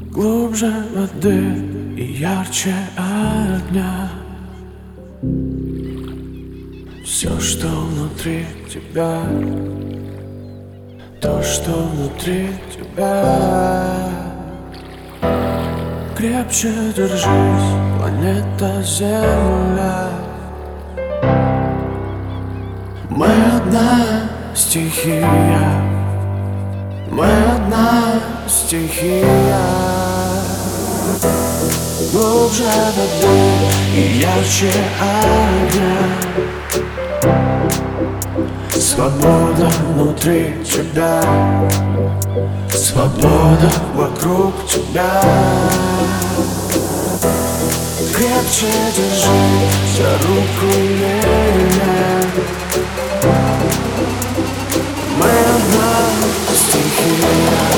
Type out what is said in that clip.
Глубже воды и ярче огня. Все, что внутри тебя, то, что внутри тебя. Крепче держись, планета Земля. Мы одна стихия, мы одна стихия. Глубже воды и ярче огня. Свобода внутри тебя, свобода вокруг тебя. Крепче держи за руку меня. Мы одна стихия.